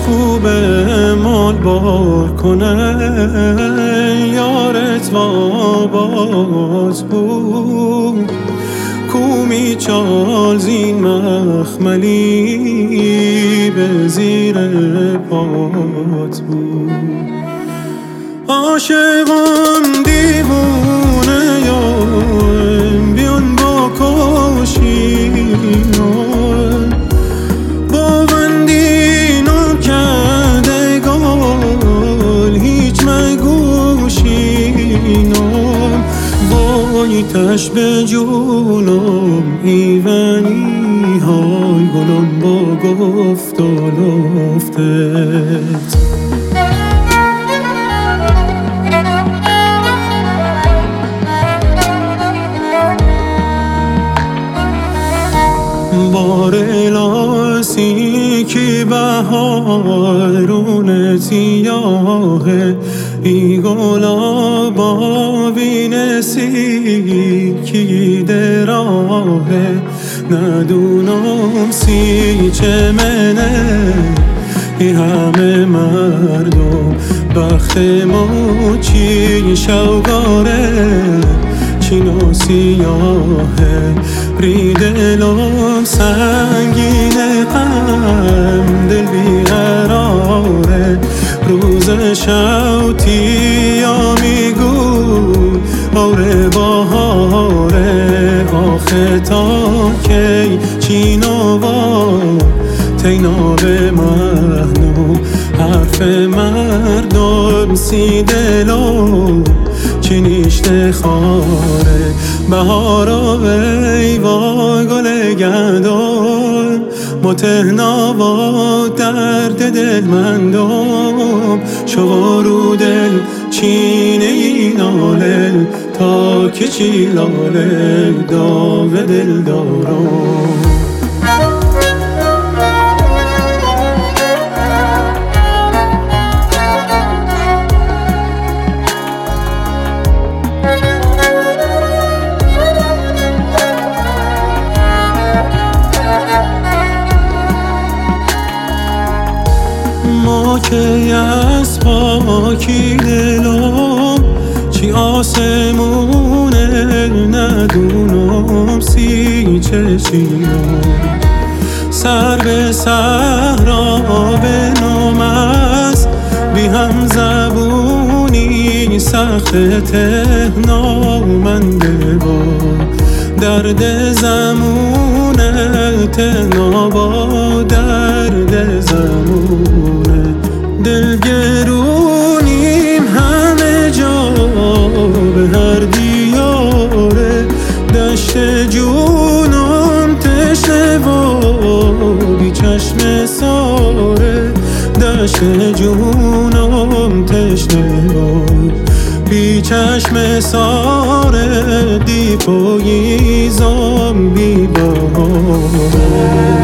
خوب مال بار کنه یارت واباز بود کو میچال زین مخملی به زیر پات بود عاشقان دیوونه یارم بیان با کاشیان با بندین و کردگال هیچ مگوشینم وای تش به جونم ایوانی های گلم با گفت و لفتت بار لاسی که بهارون سیاهه ای گلا با وینسی کی دراهه ندونم سی چه منه ای همه مردم بخت ما چی شوگاره چین و سیاهه ری دلم سنگین غم دل بیقراره روز شوتیا میگو آره بهاره آخه تا کی چین و با تینا به مهنو حرف مردم سی دلم چی نیشته خاره بهارا ای وای گل گندم متهنا و درد دل مندم شما رو دل چینه ای ناله تا که چی لاله داغ دل دارم ما که از پاکی دلم چی آسمونه ندونم سی چشیام سر به صحرا به نام است بی هم زبونی سخت تهنامنده با درد زمونه تهنا با درد زمونه دلگرونیم همه جا به هر دیاره دشت جونم تشنه و بی چشم ساره دشت جونم تشنه و بی چشم ساره دیپایی زامبی باره